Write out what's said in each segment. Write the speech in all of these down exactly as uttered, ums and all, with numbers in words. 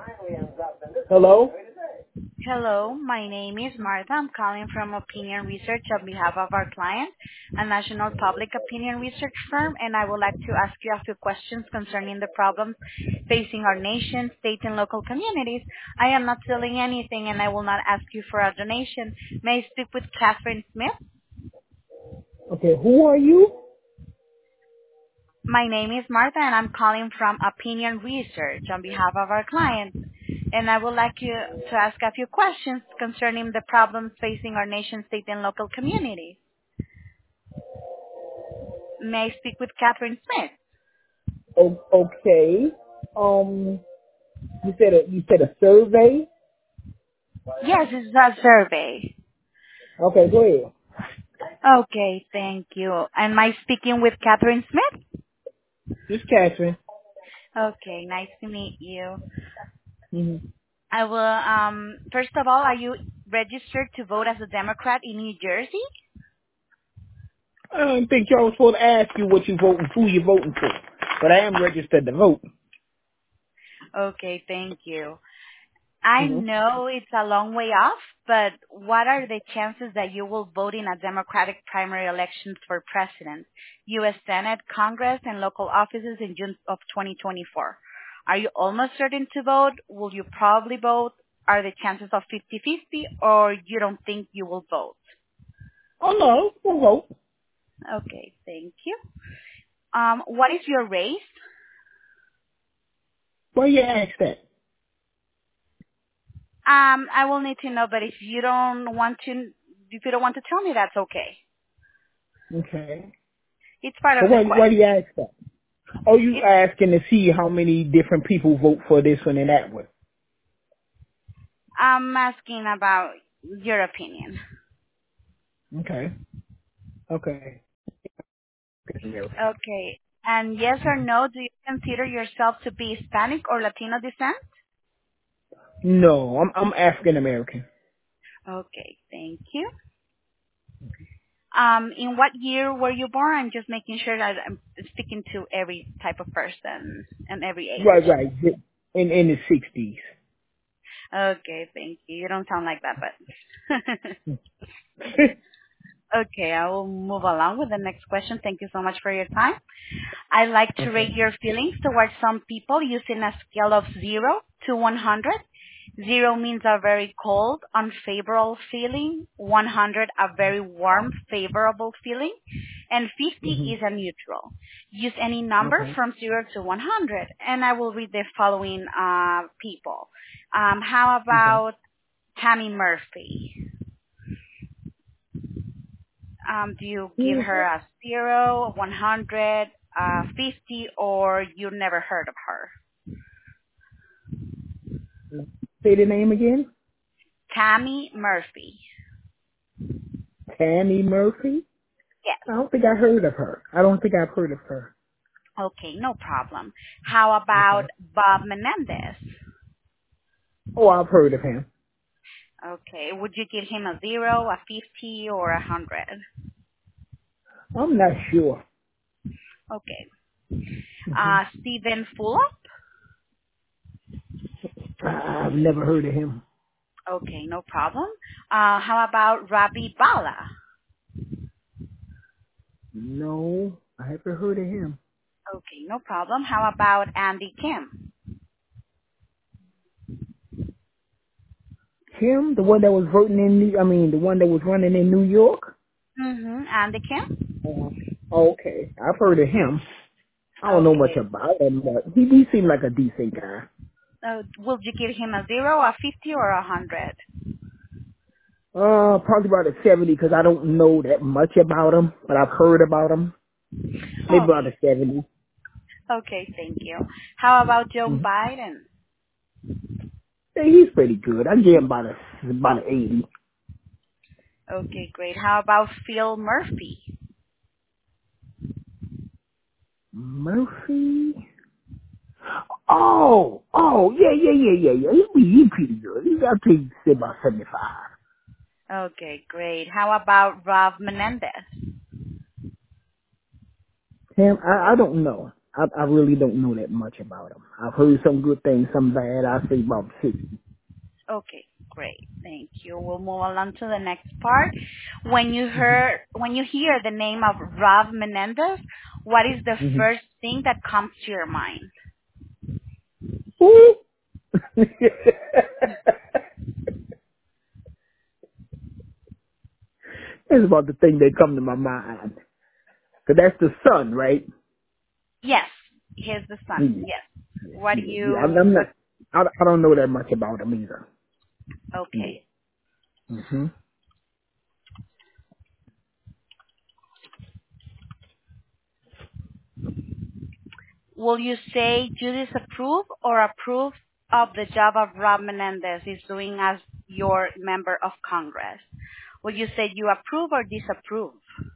Hello? Hello, my name is Martha. I'm calling from Opinion Research on behalf of our client, a national public opinion research firm, and I would like to ask you a few questions concerning the problems facing our nation, state, and local communities. I am not selling anything, and I will not ask you for a donation. May I speak with Catherine Smith? Okay, who are you? My name is Martha, and I'm calling from Opinion Research on behalf of our client. And I would like you to ask a few questions concerning the problems facing our nation, state, and local communities. May I speak with Catherine Smith? O- okay. Um, you said a, you said a survey? Yes, it's a survey. Okay, go ahead. Okay, thank you. Am I speaking with Catherine Smith? This is Catherine. Okay, nice to meet you. hmm I will, um, first of all, are you registered to vote as a Democrat in New Jersey? I don't think y'all was supposed to ask you what you voting, who you voting for. But I am registered to vote. Okay, thank you. I hmm know it's a long way off, but what are the chances that you will vote in a Democratic primary elections for president, U S. Senate, Congress, and local offices in June of twenty twenty-four? Are you almost certain to vote? Will you probably vote? Are the chances of fifty-fifty, or you don't think you will vote? Oh no, we'll vote. Okay, thank you. Um, what is your race? Why you ask that? Um, I will need to know, but if you don't want to, if you don't want to tell me, that's okay. Okay. It's part So of the why, why do question. you ask that? Oh, you It's asking to see how many different people vote for this one and that one. I'm asking about your opinion. Okay. Okay. American. Okay. And yes or no, do you consider yourself to be Hispanic or Latino descent? No, I'm I'm African American. Okay, thank you. Um, in what year were you born? I'm just making sure that I'm speaking to every type of person and every Right, age. right. In in the sixties. Okay, thank you. You don't sound like that, but okay, I will move along with the next question. Thank you so much for your time. I like to Okay. rate your feelings towards some people using a scale of zero to one hundred. Zero means a very cold, unfavorable feeling. one hundred, a very warm, favorable feeling. And fifty hmm is a neutral. Use any number Okay. from zero to one hundred. And I will read the following uh, people. Um, how Okay. about Tammy Murphy? Um, do you give her Mhm. a zero, one hundred, uh, fifty, or you never heard of her? Say the name again. Tammy Murphy. Tammy Murphy. Yes. I don't think I heard of her. I don't think I've heard of her. Okay, no problem. How about Okay. Bob Menendez? Oh, I've heard of him. Okay, would you give him a zero, a fifty, or a hundred? I'm not sure. Okay. hmm Uh, Stephen Fulop? I've never heard of him. Okay, no problem. Uh, how about Rabi Bala? No, I haven't heard of him. Okay, no problem. How about Andy Kim? Kim, the one that was voting in New, I mean, the one that was running in New York. Mm-hmm, Andy Kim? Uh, okay, I've heard of him. I don't know much Okay. about him, but he, he seemed like a decent guy. Uh, would you give him a zero, a fifty, or a hundred? Uh, probably about a seventy because I don't know that much about him, but I've heard about him. Maybe about a Okay. seventy. Okay, thank you. How about Joe Mm-hmm. Biden? Hey, he's pretty good. I give him about a about an eighty. Okay, great. How about Phil Murphy? Murphy. Oh, oh, yeah, yeah, yeah, yeah, yeah. He he pretty good. He's got to say about seventy five. Okay, great. How about Rob Menendez? Him, I, I don't know. I, I really don't know that much about him. I've heard some good things, some bad. I say about sixty. Okay, great. Thank you. We'll move along to the next part. When you Mm-hmm. hear when you hear the name of Rob Menendez, what is the Mm-hmm. first thing that comes to your mind? Woo! That's about the thing that come to my mind. Cause that's the son, right? Yes, he's the son. Yeah, Yes. yeah, What do yeah. yeah. I'm, you I'm what not. I, I don't know that much about him either. okay. Yeah. hmm Will you say you disapprove or approve of the job of Rob Menendez is doing as your member of Congress? Will you say you approve or disapprove?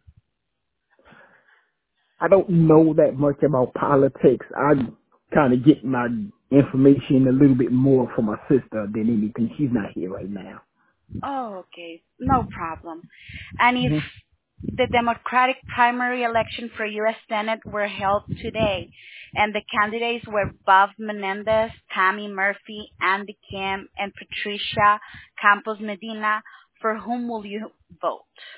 I don't know that much about politics. I kind of get my information a little bit more from my sister than anything. She's not here right now. Oh, okay. No problem. And if hmm the Democratic primary election for U S. Senate were held today, and the candidates were Bob Menendez, Tammy Murphy, Andy Kim, and Patricia Campos Medina, for whom will you vote?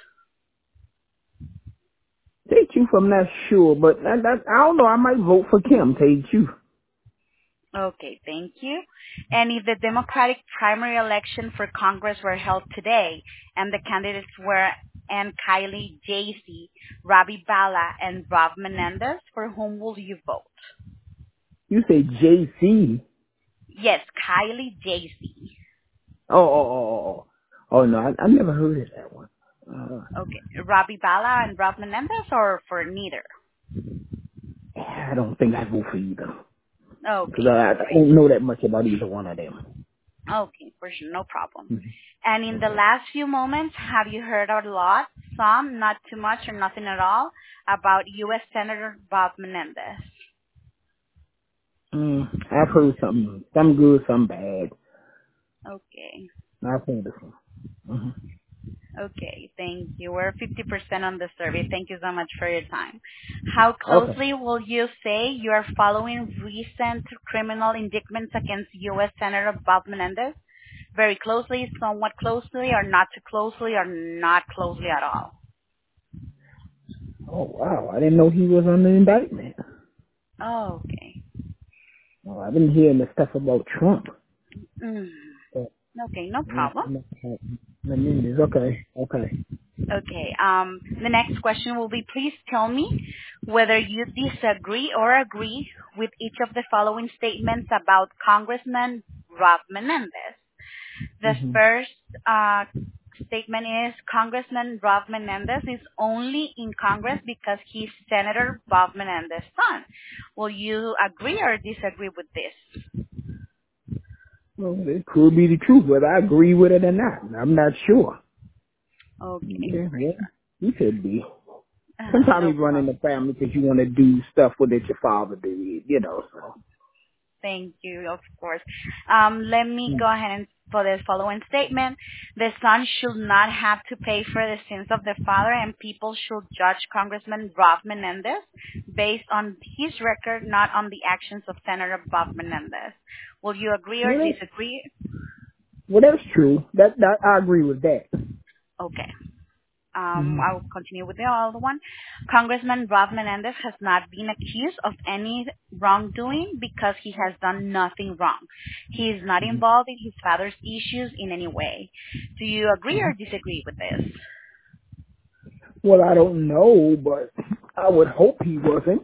Tell you truth, I'm not sure, but I, I, I don't know. I might vote for Kim. Tell you the truth. Okay, thank you. And if the Democratic primary election for Congress were held today, and the candidates were Ann Kylie, J C, Robbie Bala, and Rob Menendez, for whom will you vote? You say J C. Yes, Kylie, J C. Oh, oh, oh, oh. Oh Oh, no, I, I never heard of that one. Uh, Okay, Robbie Bala and Rob Menendez, or for neither? I don't think I vote for either. Because Okay, I, I great. don't know that much about either one of them. Okay, for sure, no problem. hmm And in the last few moments, have you heard a lot, some, not too much, or nothing at all, about U S. Senator Bob Menendez? Mm, I've heard some, some good, some bad. Okay. I've heard some. hmm Okay, thank you. We're fifty percent on the survey. Thank you so much for your time. How Okay. closely will you say you are following recent criminal indictments against U S. Senator Bob Menendez? Very closely, somewhat closely, or not too closely, or not closely at all? Oh, wow. I didn't know he was under indictment. Oh, okay. Oh, I've been hearing the stuff about Trump. Mm. But, Okay, no mm, problem. Menendez. Okay. Okay. Okay. Um, the next question will be, please tell me whether you disagree or agree with each of the following statements about Congressman Rob Menendez. The hmm first uh, statement is Congressman Rob Menendez is only in Congress because he's Senator Bob Menendez's son. Will you agree or disagree with this? Well, it could be the truth, whether I agree with it or not. I'm not sure. Okay, Yeah, for yeah. He could be. sure. Sometimes No you run in problem. the family because you want to do stuff what that your father did, you know. So. Thank you, of course. Um, let me Mm. go ahead and for the following statement. The son should not have to pay for the sins of the father, and people should judge Congressman Rob Menendez based on his record, not on the actions of Senator Bob Menendez. Will you agree or Well, that, disagree? well, that's true. That, that I agree with that. Okay. Um, hmm I will continue with the other one. Congressman Rob Menendez has not been accused of any wrongdoing because he has done nothing wrong. He is not hmm involved in his father's issues in any way. Do you agree or disagree with this? Well, I don't know, but I would hope he wasn't.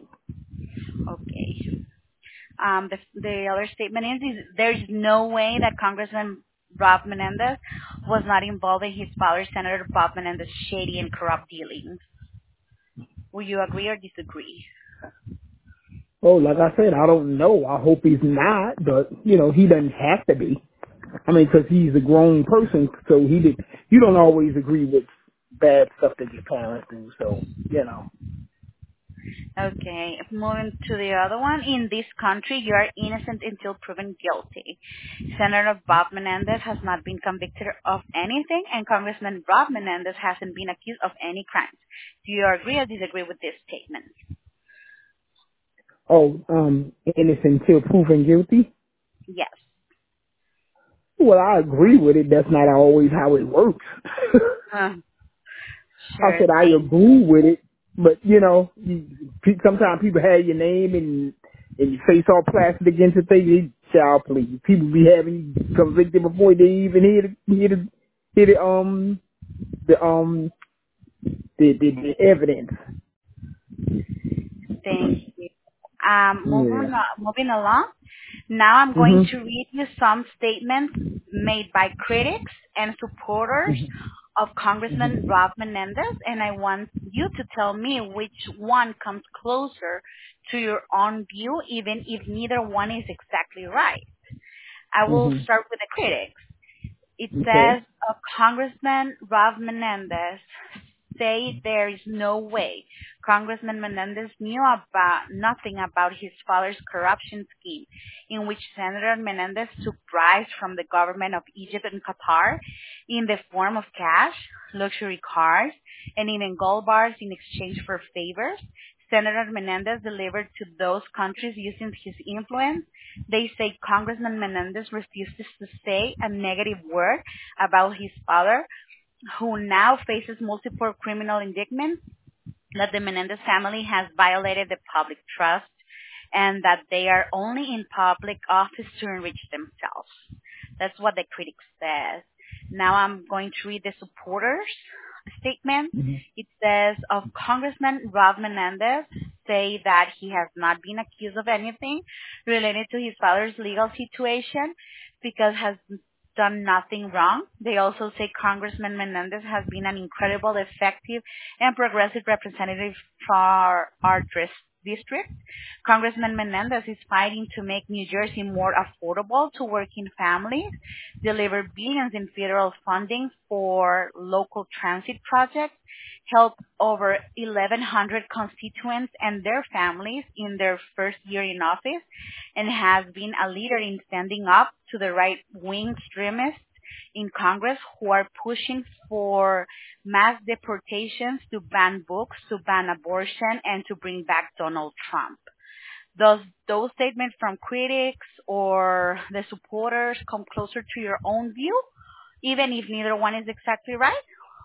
Okay. Um, the, the other statement is, is there's no way that Congressman Rob Menendez was not involved in his father, Senator Bob Menendez's shady and corrupt dealings. Will you agree or disagree? Oh, like I said, I don't know. I hope he's not, but you know, he doesn't have to be. I mean, because he's a grown person, so he did. You don't always agree with bad stuff that your parents do, so you know. Okay, moving to the other one. In this country, you are innocent until proven guilty. Senator Bob Menendez has not been convicted of anything, and Congressman Rob Menendez hasn't been accused of any crimes. Do you agree or disagree with this statement? Oh, um, innocent until proven guilty. Yes. Well, I agree with it. That's not always how it works. Uh, I sure said I thing. agree with it, but you know, you, pe- sometimes people have your name and and your face all plastered against the thing. Child, please, people be having you convicted before they even hear the hear the, hear the um the um the, the the evidence. Thank you. Um, moving, Yeah. a- moving along. Now I'm going Mhm. to read you some statements made by critics and supporters of Congressman Rob Menendez, and I want you to tell me which one comes closer to your own view, even if neither one is exactly right. I will Mhm. start with the critics. It Okay. says of Congressman Rob Menendez say there is no way Congressman Menendez knew about nothing about his father's corruption scheme, in which Senator Menendez took bribes from the government of Egypt and Qatar in the form of cash, luxury cars, and even gold bars in exchange for favors. Senator Menendez delivered to those countries using his influence. They say Congressman Menendez refuses to say a negative word about his father, who now faces multiple criminal indictments, that the Menendez family has violated the public trust, and that they are only in public office to enrich themselves. That's what the critic says. Now I'm going to read the supporters' statement. Mhm. It says of Congressman Rob Menendez say that he has not been accused of anything related to his father's legal situation because has done nothing wrong. They also say Congressman Menendez has been an incredible, effective, and progressive representative for our dis- district. Congressman Menendez is fighting to make New Jersey more affordable to working families, deliver billions in federal funding for local transit projects, help over eleven hundred constituents and their families in their first year in office, and has been a leader in standing up to the right-wing extremists in Congress who are pushing for mass deportations, to ban books, to ban abortion, and to bring back Donald Trump. Does those statements from critics or the supporters come closer to your own view, even if neither one is exactly right?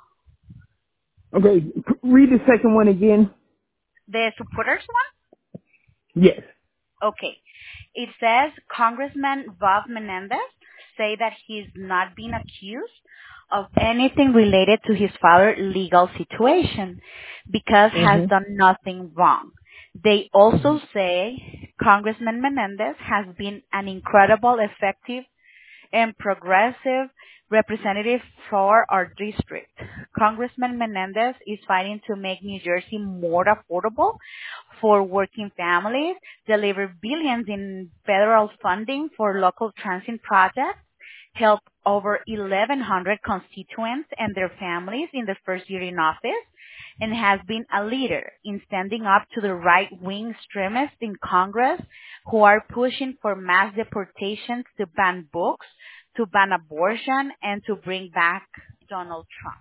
Okay. p- Read the second one again. The supporters one? Yes. Okay. It says Congressman Bob Menendez say that he's not been accused of anything related to his father's legal situation because has Mhm. done nothing wrong. They also say Congressman Menendez has been an incredible, effective, and progressive representative for our district. Congressman Menendez is fighting to make New Jersey more affordable for working families, deliver billions in federal funding for local transit projects, help over eleven hundred constituents and their families in the first year in office, and has been a leader in standing up to the right-wing extremists in Congress who are pushing for mass deportations, to ban books, to ban abortion, and to bring back Donald Trump.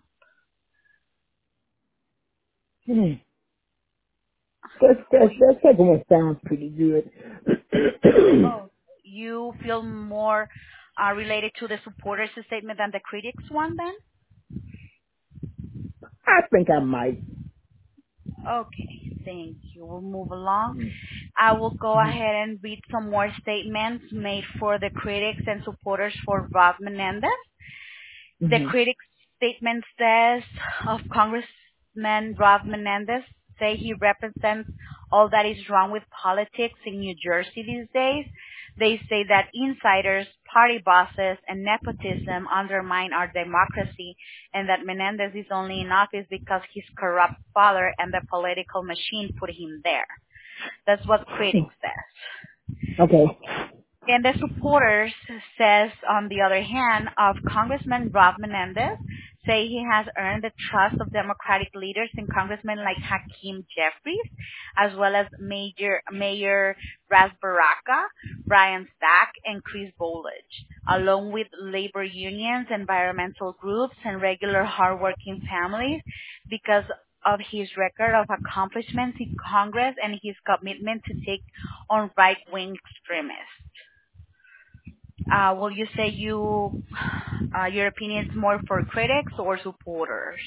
Hmm. That's, that's, that second one sounds pretty good. Oh, you feel more uh, related to the supporters' statement than the critics' one then? I think I might. Okay, thank you. We'll move along. I will go ahead and read some more statements made for the critics and supporters for Rob Menendez. The Mhm. critics' statement says of Congressman Rob Menendez, say he represents all that is wrong with politics in New Jersey these days. They say that insiders, party bosses, and nepotism undermine our democracy, and that Menendez is only in office because his corrupt father and the political machine put him there. That's what critics says. Okay. And the supporters says, on the other hand, of Congressman Rob Menendez, say he has earned the trust of Democratic leaders and congressmen like Hakeem Jeffries, as well as Major, Mayor Ras Baraka, Brian Stack, and Chris Bolich, along with labor unions, environmental groups, and regular hardworking families, because of his record of accomplishments in Congress and his commitment to take on right-wing extremists? Uh, will you say you, uh, your opinion is more for critics or supporters?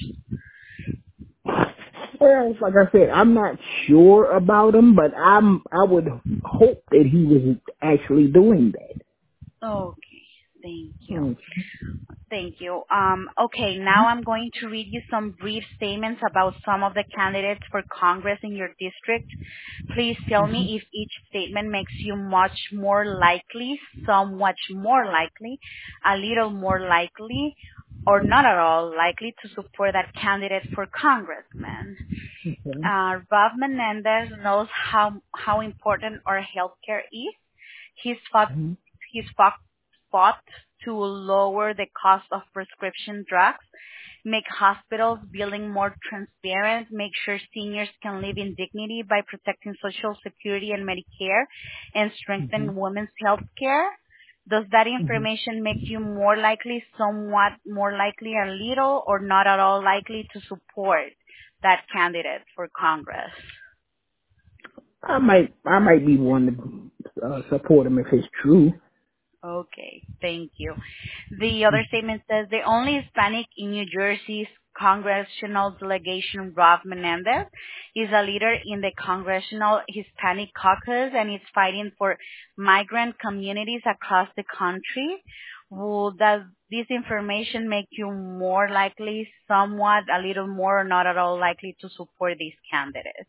Well, like I said, I'm not sure about him, but I'm I would hope that he was actually doing that. Okay, thank you. Hmm. Thank you. Um, okay, now I'm going to read you some brief statements about some of the candidates for Congress in your district. Please tell me if each statement makes you much more likely, somewhat more likely, a little more likely, or not at all likely to support that candidate for congressman. Okay. Uh, Rob Menendez knows how how important our healthcare is. He's fought Mhm. he's fought, fought to lower the cost of prescription drugs, make hospitals billing more transparent, make sure seniors can live in dignity by protecting Social Security and Medicare, and strengthen Mhm. women's health care. Does that Mhm. information make you more likely, somewhat more likely, a little, or not at all likely to support that candidate for Congress? I might I might be one to uh, support him if it's true. Okay, thank you. The other statement says the only Hispanic in New Jersey's congressional delegation, Rob Menendez, is a leader in the Congressional Hispanic Caucus and is fighting for migrant communities across the country. Will, does this information make you more likely, somewhat, a little more, or not at all likely to support these candidates?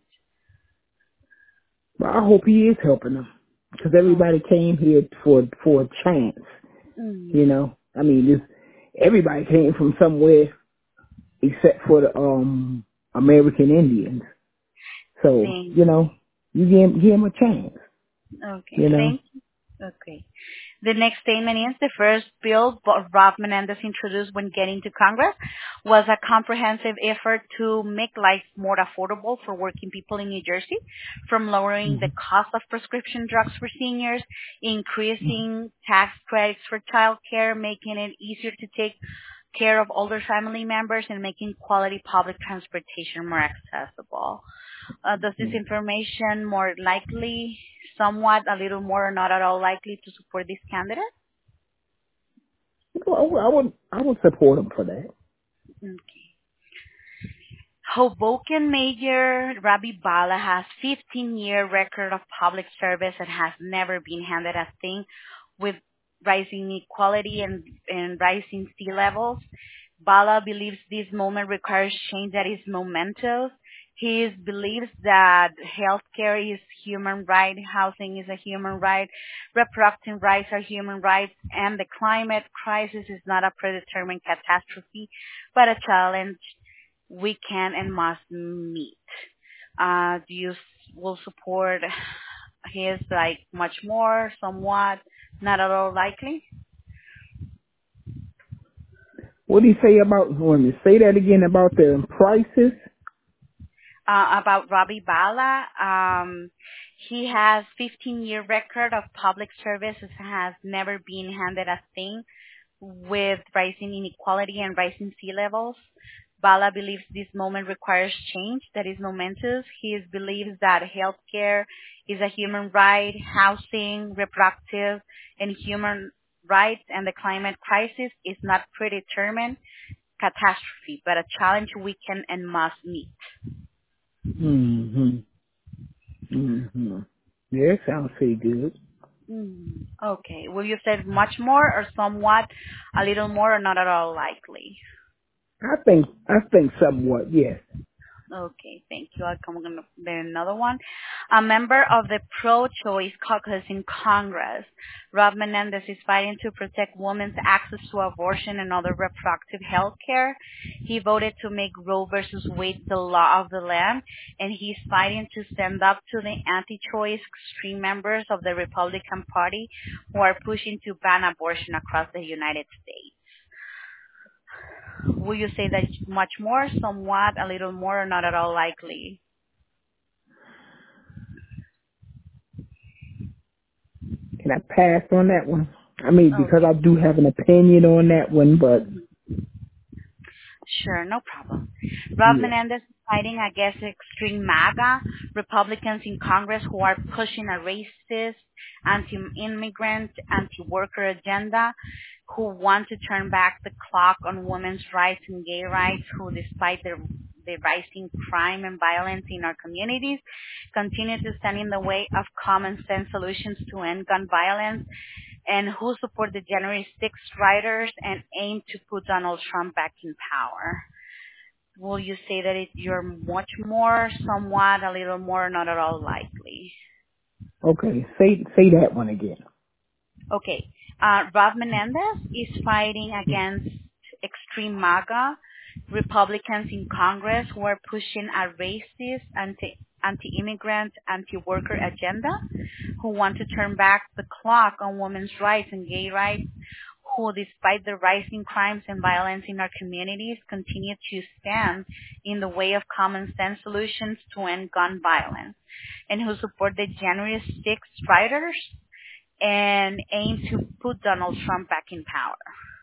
But I hope he is helping them because Oh. everybody came here for for a chance. You Mm, know, I mean, this, everybody came from somewhere except for the um American Indians. So thank, you know, you give him, give him a chance. okay, You know. thank you. Okay. The next statement is the first bill Bo- Rob Menendez introduced when getting to Congress was a comprehensive effort to make life more affordable for working people in New Jersey, from lowering the Mhm. cost of prescription drugs for seniors, Mhm. increasing tax credits for child care, making it easier to take care of older family members, and making quality public transportation more accessible. Uh, does this Mhm. information more likely, somewhat, a little more, or not at all likely to support this candidate? Well, I would I would support him for that. Okay. Hoboken Mayor Rabi Bala has fifteen-year record of public service and has never been handed a thing with rising inequality and, and rising sea levels. Bala believes this moment requires change that is momentous. He is- believes that healthcare is human right, housing is a human right, reproductive rights are human rights, and the climate crisis is not a predetermined catastrophe, but a challenge we can and must meet. Uh, do you s- will support his like much more, somewhat, not at all likely? What do you say about women? Say that again about the prices. Uh, about Robbie Bala, um, he has fifteen-year record of public services, has never been handed a thing with rising inequality and rising sea levels. Bala believes this moment requires change that is momentous. He is, believes that healthcare is a human right, housing, reproductive, and human rights, and the climate crisis is not predetermined catastrophe, but a challenge we can and must meet. Mhm. Mhm. Yeah, it sounds pretty good. Mm, okay. Will you say much more or somewhat, a little more, or not at all likely? I think I think somewhat. Yes. Okay, thank you. I'll come on then another one. A member of the pro-choice caucus in Congress, Rob Menendez is fighting to protect women's access to abortion and other reproductive health care. He voted to make Roe versus Wade the law of the land, and he's fighting to stand up to the anti-choice extreme members of the Republican Party who are pushing to ban abortion across the United States. Will you say that much more, somewhat, a little more, or not at all likely? Can I pass on that one? I mean, because Okay. I do have an opinion on that one, but Mhm. Sure, no problem. Rob yeah. Menendez is fighting against extreme MAGA, Republicans in Congress who are pushing a racist, anti-immigrant, anti-worker agenda, who want to turn back the clock on women's rights and gay rights, who, despite the, the rising crime and violence in our communities, continue to stand in the way of common sense solutions to end gun violence, and who support the January sixth rioters and aim to put Donald Trump back in power. Will you say that it, you're much more, somewhat, a little more, not at all likely? Okay, say say that one again. Okay. Uh, Rob Menendez is fighting against extreme MAGA, Republicans in Congress who are pushing a racist, anti, anti-immigrant, anti-worker agenda, who want to turn back the clock on women's rights and gay rights, who, despite the rising crimes and violence in our communities, continue to stand in the way of common sense solutions to end gun violence, and who support the January sixth rioters and aim to put Donald Trump back in power.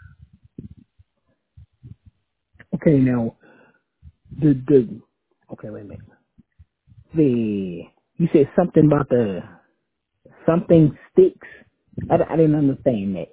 Okay, now the the okay, wait a minute. The you said something about the something sticks. I, I didn't understand that.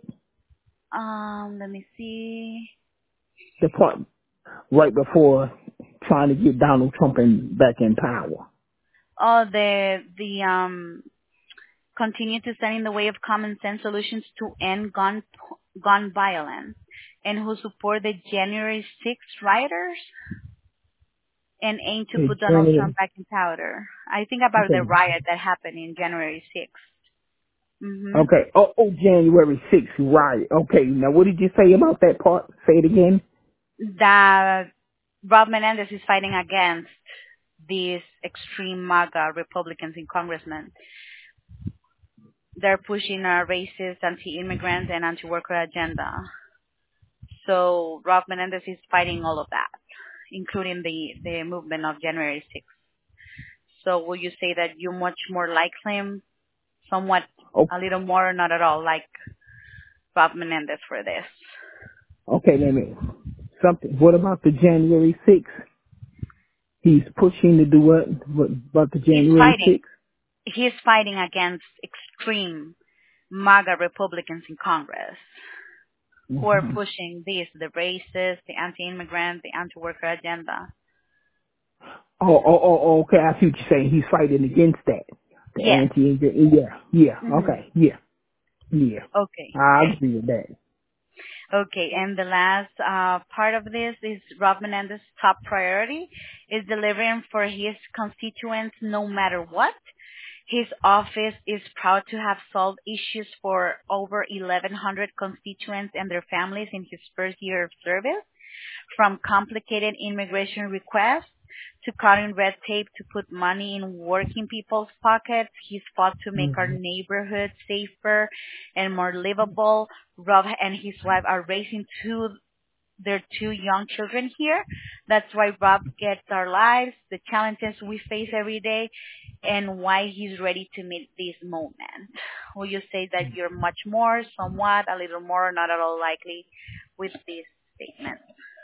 Um, let me see. The part right before trying to get Donald Trump in, back in power. Oh, the the um continue to stand in the way of common sense solutions to end gun gun violence, and who support the January sixth rioters and aim to Okay, put Donald January. Trump back in power. I think about the Okay. riot that happened in January sixth. Mm-hmm. Okay. Oh, oh, January sixth, right. Okay. Now, what did you say about that part? Say it again. That Rob Menendez is fighting against these extreme MAGA Republicans in Congressmen. They're pushing a racist, anti-immigrant, and anti-worker agenda. So Rob Menendez is fighting all of that, including the, the movement of January sixth. So will you say that you're much more like him, somewhat, Oh, a little more, or not at all like Rob Menendez for this? okay, wait a minute. Something. What about the January sixth? He's pushing to do what? What about the He's January fighting. sixth? He's fighting against extreme MAGA Republicans in Congress who are Mm-hmm. pushing this, the racist, the anti-immigrant, the anti-worker agenda. Oh, oh, oh, oh, okay. I see what you're saying. He's fighting against that. The Yes. anti, yeah, yeah. Hmm. Okay, yeah, yeah. Okay. I agree with that. Okay, and the last uh, part of this is Rob Menendez's top priority is delivering for his constituents no matter what. His office is proud to have solved issues for over eleven hundred constituents and their families in his first year of service, from complicated immigration requests to cutting red tape to put money in working people's pockets. He's fought to make our Mm-hmm. neighborhoods safer and more livable. Rob and his wife are raising two their two young children here. That's why Rob gets our lives, the challenges we face every day, and why he's ready to meet this moment. Will you say that you're much more, somewhat, a little more, not at all likely with this statement?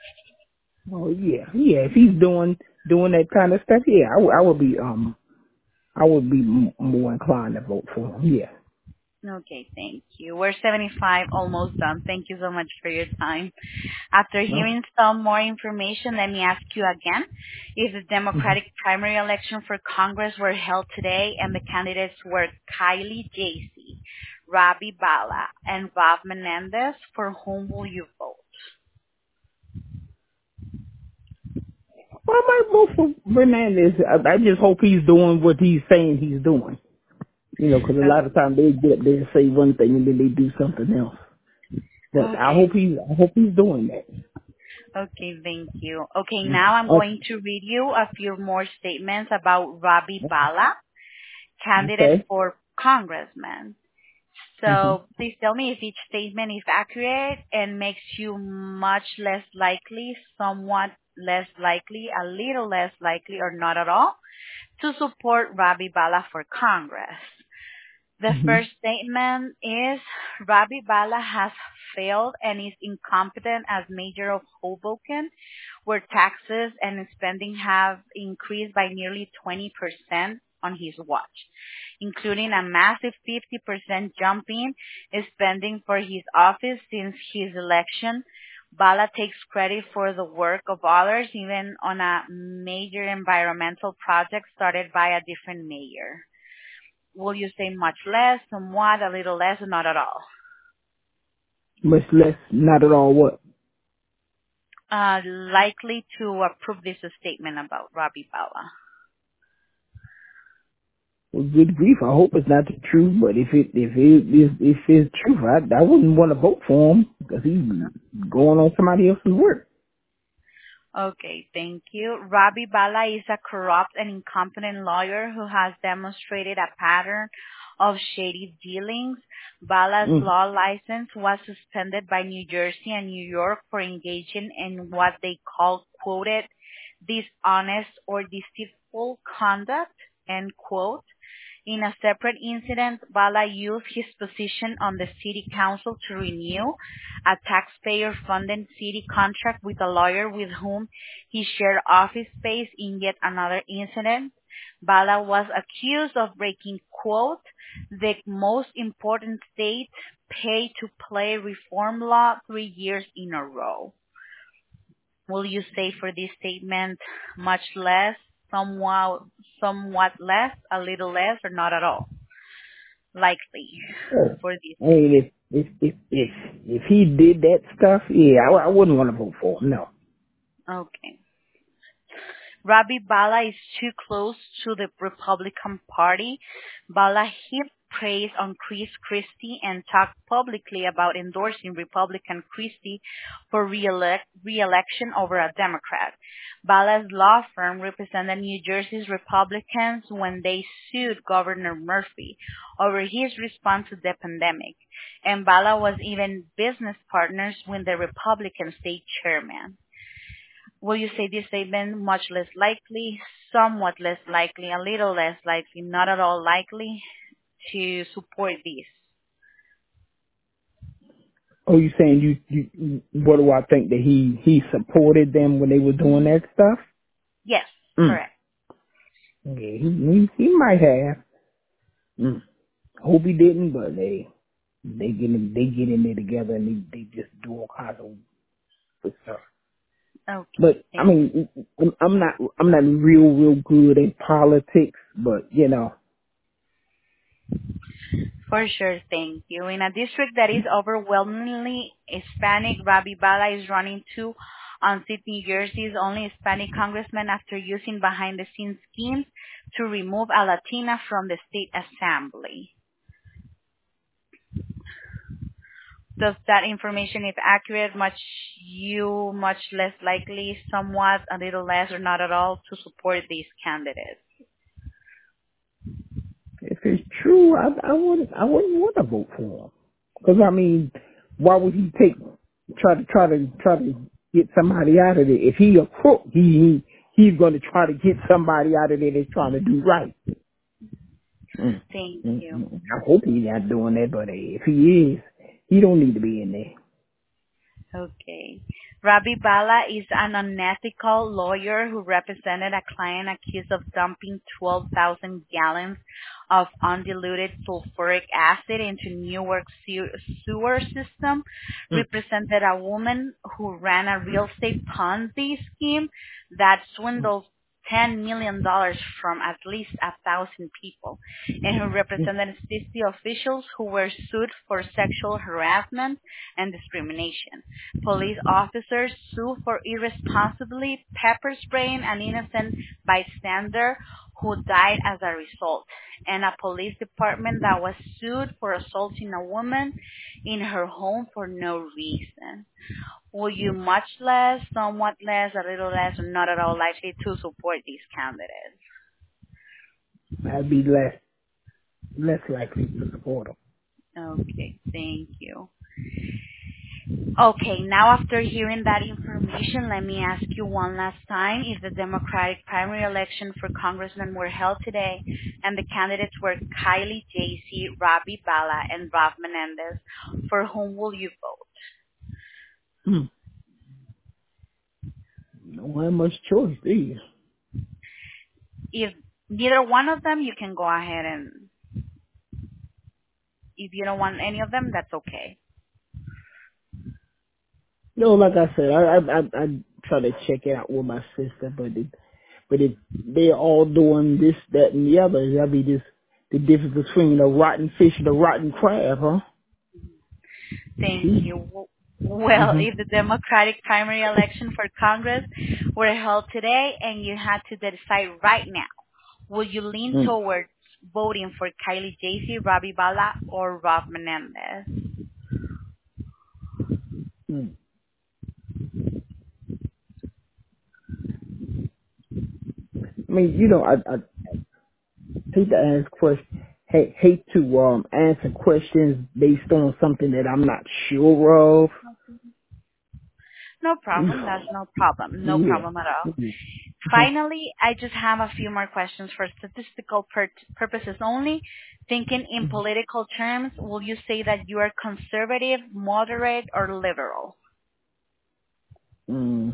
Oh yeah, yeah. If he's doing doing that kind of stuff, yeah, I, w- I would be um I would be m- more inclined to vote for him. Yeah. Okay, thank you. We're seventy-five, almost done. Thank you so much for your time. After No. hearing some more information, let me ask you again. If the Mm-hmm. Democratic primary election for Congress were held today and the candidates were Kylie Jacy, Rabi Bala, and Bob Menendez, for whom will you vote? Well, I might vote for Hernandez. I, I just hope he's doing what he's saying he's doing. You know, because a lot of times they get up there and say one thing and then they do something else. But I Okay. hope he's I hope he's doing that. Okay, thank you. Okay, now I'm Okay. going to read you a few more statements about Rabi Bala, candidate Okay. for congressman. hmm So please tell me if each statement is accurate and makes you much less likely, somewhat less likely, a little less likely, or not at all to support Rabi Bala for Congress. The Hmm. first statement is Rabi Bala has failed and is incompetent as mayor of Hoboken, where taxes and spending have increased by nearly twenty percent on his watch, including a massive fifty percent jump in spending for his office since his election. Bala takes credit for the work of others, even on a major environmental project started by a different mayor. Will you say much less, somewhat, a little less, or not at all? Much less, not at all what? Uh, likely to approve this statement about Robbie Bala. Well, good grief. I hope it's not the truth, but if it if it is if it's true, I I wouldn't want to vote for him because he's going on somebody else's work. Okay, thank you. Robbie Bala is a corrupt and incompetent lawyer who has demonstrated a pattern of shady dealings. Bala's Mm. law license was suspended by New Jersey and New York for engaging in what they call, quoted, dishonest or deceitful conduct, end quote. In a separate incident, Bala used his position on the city council to renew a taxpayer-funded city contract with a lawyer with whom he shared office space. In yet another incident, Bala was accused of breaking, quote, the most important state pay-to-play reform law three years in a row. Will you say for this statement much less, somewhat, somewhat less, a little less, or not at all? Likely Oh. for this. I mean, if if if if if he did that stuff, yeah, I, I wouldn't want to vote for him. No. Okay. Rabi Bala is too close to the Republican Party. Bala heaped praise on Chris Christie and talked publicly about endorsing Republican Christie for reelect, re-election over a Democrat. Bala's law firm represented New Jersey's Republicans when they sued Governor Murphy over his response to the pandemic, and Bala was even business partners with the Republican state chairman. Will you say this statement much less likely, somewhat less likely, a little less likely, not at all likely to support this? Oh, you saying you you? What do I think that he he supported them when they were doing that stuff? Yes, Mm. correct. Yeah, he, he he might have. Mm. Hope he didn't, but they they get in they get in there together and they they just do all kinds of stuff. Okay, But I thank mean, I'm I'm not I'm not real real good at politics, but you know. For sure, thank you. In a district that is overwhelmingly Hispanic, Rabi Bala is running to unseat New Jersey's only Hispanic congressman after using behind-the-scenes schemes to remove a Latina from the state assembly. Does that information, if accurate, much you much less likely, somewhat, a little less, or not at all to support these candidates? If it's true, I I wouldn't I wouldn't want to vote for him. Because I mean, why would he take try to try to try to get somebody out of there? If he a crook, he, he he's going to try to get somebody out of there that's trying to do right. Mm. Thank Mm, you. mm. I hope he's not doing that, but hey, if he is, he don't need to be in there. Okay. Rabi Bala is an unethical lawyer who represented a client accused of dumping twelve thousand gallons of undiluted sulfuric acid into Newark's sew- sewer system, Mm. represented a woman who ran a real estate Ponzi scheme that swindled ten million dollars from at least a thousand people, and who represented fifty officials who were sued for sexual harassment and discrimination. Police officers sued for irresponsibly pepper spraying an innocent bystander who died as a result, and a police department that was sued for assaulting a woman in her home for no reason. Will you much less, somewhat less, a little less, or not at all likely to support these candidates? I'd be less less likely to support him. Okay, thank you. Okay, now after hearing that information, let me ask you one last time. If the Democratic primary election for congressman were held today and the candidates were Kylie J C, Robbie Bala, and Rob Menendez, for whom will you vote? Hmm. You don't have much choice, do you? If neither one of them, you can go ahead and, if you don't want any of them, that's okay. No, like I said, I I I, I try to check it out with my sister, but it, but if they're all doing this, that, and the other, that'll be just the difference between a rotten fish and a rotten crab, huh? Thank Gee. you. Well, Mhm. if the Democratic primary election for Congress were held today and you had to decide right now, would you lean Mm. towards voting for Kylie J C, Robbie Bala, or Rob Menendez? Mm. I mean, you know, I I hate to ask questions. Hate, hate to um answer questions based on something that I'm not sure of. No problem. That's no problem. No Yeah. problem at all. Mhm. Finally, I just have a few more questions for statistical pur- purposes only. Thinking in political terms, will you say that you are conservative, moderate, or liberal? Mm.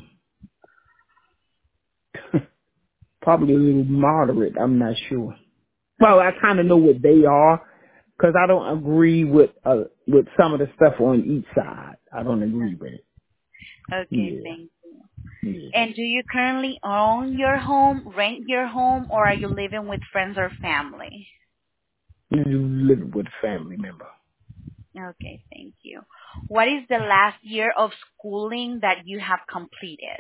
Probably a little moderate. I'm not sure. Well, I kind of know what they are because I don't agree with uh with some of the stuff on each side. I don't agree with it. Okay, Yeah. thank you. Yeah. And do you currently own your home, rent your home, or are you living with friends or family? You live with a family member. Okay, thank you. What is the last year of schooling that you have completed?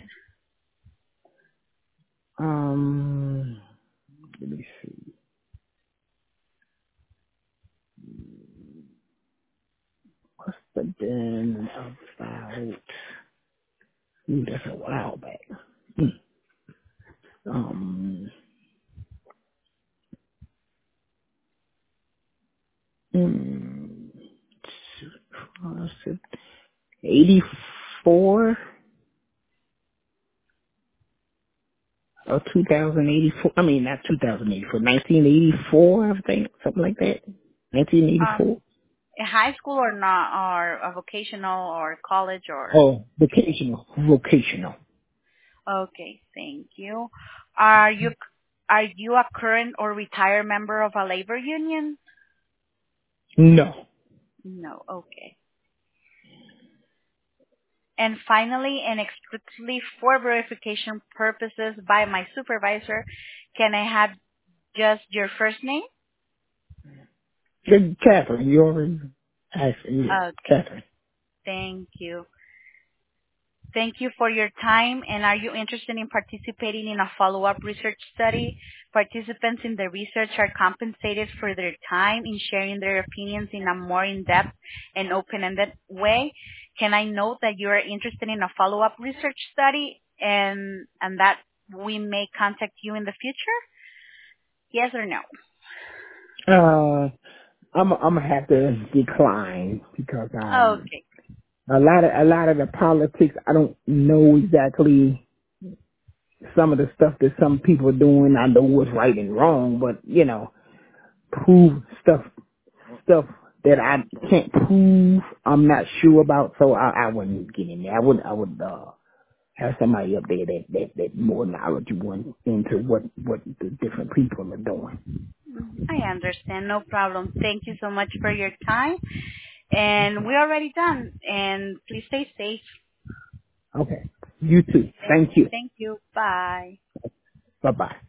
Um, let me see. Must have been about. Ooh, that's a while back. Hmm. Um, hmm, eighty-four or two thousand eighty-four. I mean, not two thousand eighty-four, nineteen eighty-four, I think, something like that. nineteen Um, eighty-four. a high school or not, or a vocational or college or? Oh, vocational, vocational. Okay, thank you. Are you are you a current or retired member of a labor union? No. No. Okay. And finally, and strictly for verification purposes by my supervisor, can I have just your first name? Good, Catherine, you already asked, yeah, Okay, Catherine. thank you. Thank you for your time. And are you interested in participating in a follow-up research study? Participants in the research are compensated for their time in sharing their opinions in a more in-depth and open-ended way. Can I note that you are interested in a follow-up research study and, and that we may contact you in the future? Yes or no? Uh, I'm, I'm gonna have to decline because, um, Okay. a lot of, a lot of the politics, I don't know exactly some of the stuff that some people are doing. I know what's right and wrong, but, you know, prove stuff stuff that I can't prove, I'm not sure about, so I, I wouldn't get in there. I would I would uh have somebody up there that that, that more knowledgeable in- into what what the different people are doing. I understand. No problem. Thank you so much for your time. And we're already done. And please stay safe. Okay. You too. Thank, Thank you. thank you. Bye. Bye bye.